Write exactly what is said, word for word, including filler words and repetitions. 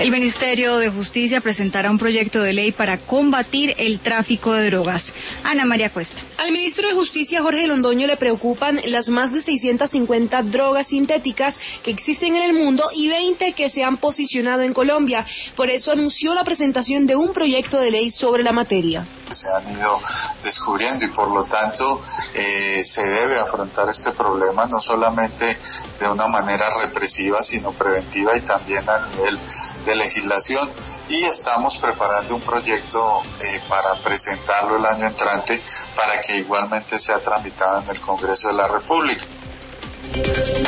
El Ministerio de Justicia presentará un proyecto de ley para combatir el tráfico de drogas. Ana María Cuesta. Al ministro de Justicia, Jorge Londoño, le preocupan las más de seiscientas cincuenta drogas sintéticas que existen en el mundo y veinte que se han posicionado en Colombia. Por eso anunció la presentación de un proyecto de ley sobre la materia. Se han ido descubriendo y por lo tanto eh, se debe afrontar este problema no solamente de una manera represiva sino preventiva y también a nivel de legislación, y estamos preparando un proyecto eh, para presentarlo el año entrante para que igualmente sea tramitado en el Congreso de la República.